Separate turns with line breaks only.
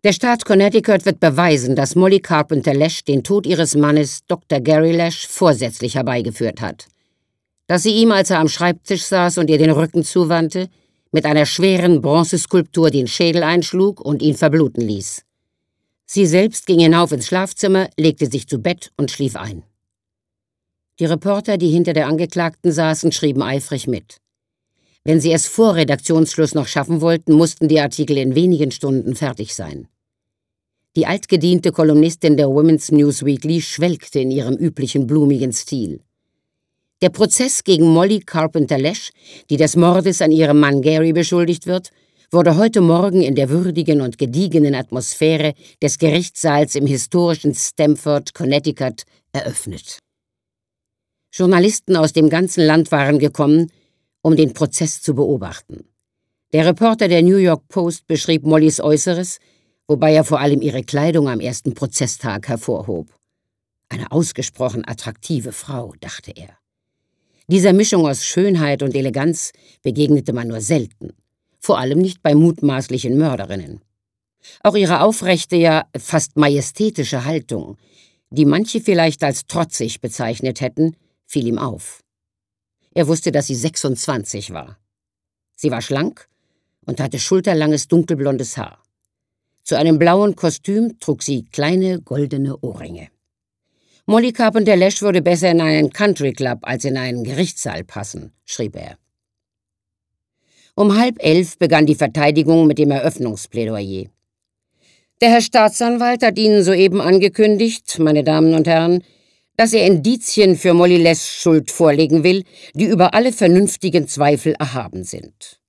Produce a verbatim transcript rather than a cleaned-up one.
Der Staat Connecticut wird beweisen, dass Molly Carpenter Lash den Tod ihres Mannes Doktor Gary Lash vorsätzlich herbeigeführt hat. Dass sie ihm, als er am Schreibtisch saß und ihr den Rücken zuwandte, mit einer schweren Bronzeskulptur den Schädel einschlug und ihn verbluten ließ. Sie selbst ging hinauf ins Schlafzimmer, legte sich zu Bett und schlief ein. Die Reporter, die hinter der Angeklagten saßen, schrieben eifrig mit. Wenn sie es vor Redaktionsschluss noch schaffen wollten, mussten die Artikel in wenigen Stunden fertig sein. Die altgediente Kolumnistin der Women's News Weekly schwelgte in ihrem üblichen blumigen Stil. Der Prozess gegen Molly Carpenter Lash, die des Mordes an ihrem Mann Gary beschuldigt wird, wurde heute Morgen in der würdigen und gediegenen Atmosphäre des Gerichtssaals im historischen Stamford, Connecticut, eröffnet. Journalisten aus dem ganzen Land waren gekommen, um den Prozess zu beobachten. Der Reporter der New York Post beschrieb Mollys Äußeres, wobei er vor allem ihre Kleidung am ersten Prozesstag hervorhob. Eine ausgesprochen attraktive Frau, dachte er. Dieser Mischung aus Schönheit und Eleganz begegnete man nur selten, vor allem nicht bei mutmaßlichen Mörderinnen. Auch ihre aufrechte, ja fast majestätische Haltung, die manche vielleicht als trotzig bezeichnet hätten, fiel ihm auf. Er wusste, dass sie sechsundzwanzig war. Sie war schlank und hatte schulterlanges dunkelblondes Haar. Zu einem blauen Kostüm trug sie kleine goldene Ohrringe. Molly Carpenter Lash würde besser in einen Country Club als in einen Gerichtssaal passen, schrieb er. Um halb elf begann die Verteidigung mit dem Eröffnungsplädoyer. Der Herr Staatsanwalt hat Ihnen soeben angekündigt, meine Damen und Herren, dass er Indizien für Molly Lashs Schuld vorlegen will, die über alle vernünftigen Zweifel erhaben sind.